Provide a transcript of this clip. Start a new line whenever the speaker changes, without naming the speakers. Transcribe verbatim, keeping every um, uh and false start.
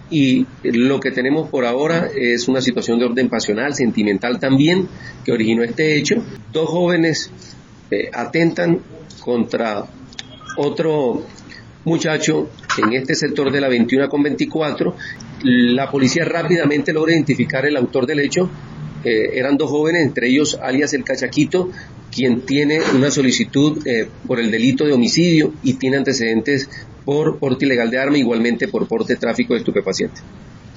y lo que tenemos por ahora es una situación de orden pasional, sentimental también, que originó este hecho. Dos jóvenes eh, atentan contra otro muchacho en este sector de la veintiuna con veinticuatro. La policía rápidamente logra identificar el autor del hecho. Eh, eran dos jóvenes, entre ellos alias el Cachaquito, quien tiene una solicitud eh, por el delito de homicidio y tiene antecedentes por porte ilegal de arma, igualmente por porte de tráfico de estupefacientes.